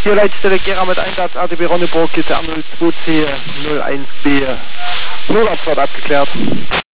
Hier Leitstelle Gera mit Einsatz ATB Ronneburg, GTR 02C 01B. Notantwort abgeklärt.